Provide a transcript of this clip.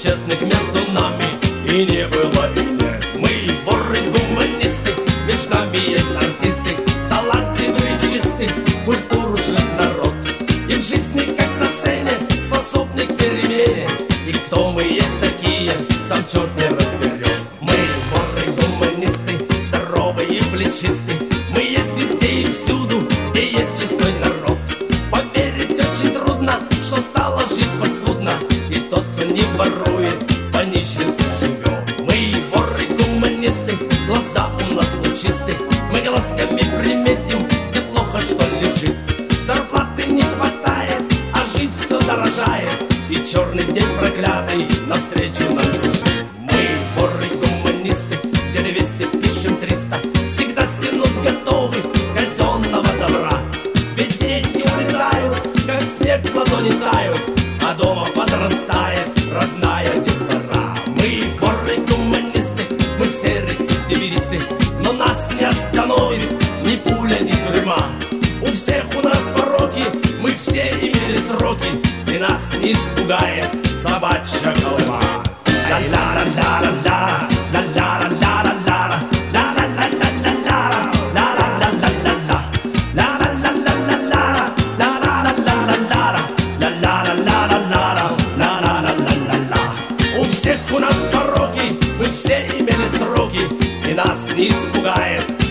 честных между нами и не было, и нет. Мы воры-гуманисты, между нами есть артисты, талантливые, чистый, культуру шлет народ. И в жизни, как на сцене, способны к перемене. И кто мы есть такие, сам черт не разберет. Мы воры-гуманисты, здоровые и плечисты. Мы есть везде и всюду, где есть честной народ. Поверить очень трудно, что стала жизнь паскудна, и тот, кто не ворует, по-нищенски живет. Мы воры-гуманисты, глаза у нас лучисты. Мы глазками приметим, где плохо что лежит. Зарплаты не хватает, а жизнь все дорожает, и черный день проклятый навстречу нам бежит. Мы воры-гуманисты, где 200 пишем 300, всегда стянуть готовы казенного добра. Ведь деньги улетают, как снег в ладони тают, а дома подрастает родная детвора. Мы воры-гуманисты, мы все рецидивисты, но нас не остановит ни пуля, ни тюрьма. У всех у нас пороки, мы все имели сроки, и нас не испугает собачья голова. Ла-ла-ла-ла-ла-ла, ла-ла-ла-ла-ла-ла, ла-ла-ла-ла-ла-ла, ла-ла-ла-ла-ла-ла, ла-ла-ла-ла-ла-ла, ла-ла-ла-ла-ла-ла, ла-ла-ла-ла-ла-ла. У всех у нас пороки, мы все имели сроки, и нас не испугает